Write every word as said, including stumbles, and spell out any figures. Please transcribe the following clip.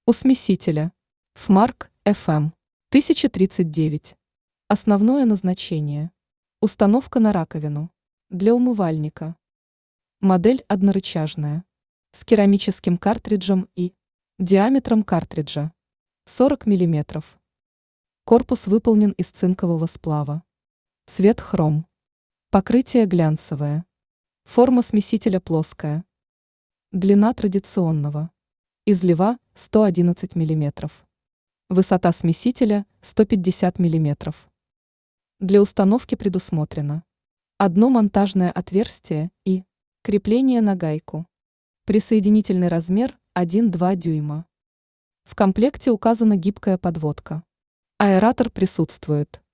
У смесителя Фмарк эф эм тысяча тридцать девять. Основное назначение. Установка на раковину. Для умывальника. Модель однорычажная. С керамическим картриджем и диаметром картриджа сорок миллиметров. Корпус выполнен из цинкового сплава. Цвет хром. Покрытие глянцевое. Форма смесителя плоская. Длина традиционного излива сто одиннадцать миллиметров. Высота смесителя сто пятьдесят миллиметров. Для установки предусмотрено одно монтажное отверстие и крепление на гайку. Присоединительный размер один-два дюйма. В комплекте указана гибкая подводка. Аэратор присутствует.